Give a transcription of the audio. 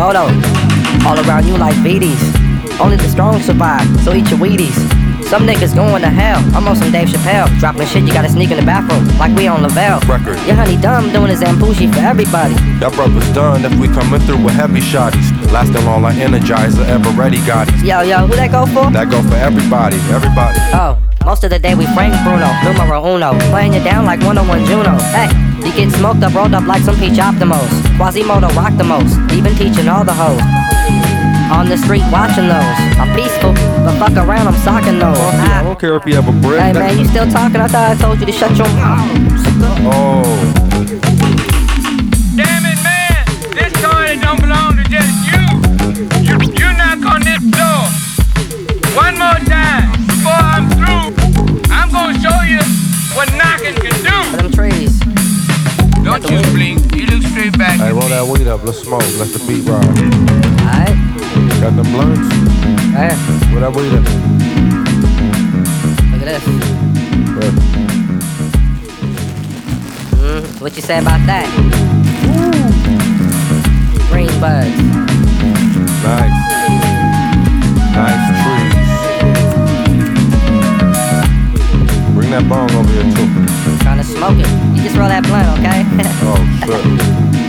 photo. All around you like VDs. Only the strong survive, so eat your Wheaties. Some niggas going to hell, I'm on some Dave Chappelle. Dropping shit, you gotta sneak in the bathroom, like we on Lavelle. Record. Your honey dumb, doing his Zambushi for everybody. That brother's done if we coming through with heavy shotties. Lasting long like Energizer, ever ready Gottis. Yo, who that go for? That go for everybody, everybody. Oh, most of the day we Frank Bruno, numero uno. Playing you down like 101 Juno. Hey, you get smoked up, rolled up like some Peach Optimos. Quasimodo rock the most, even teaching all the hoes. On the street watching those. I'm peaceful, but fuck around, I'm socking those. I don't care if you have a brick. Hey man, you still talking? I thought I told you to shut your mouth. Oh. Damn it, man! This toilet don't belong to just you. You knock on this door one more time before I'm through. I'm gonna show you what knocking can do. Them trees. Don't you blink. You look straight back. Hey, roll that weed up. Let's smoke. Let the beat rock. Alright. Got them blunts? Right here. Roll that weed up. Look at this. Yeah. What you say about that? Green buds. Nice. Nice trees. Bring that bong over here too. Trying to smoke it. You just roll that blunt, okay? Oh shit.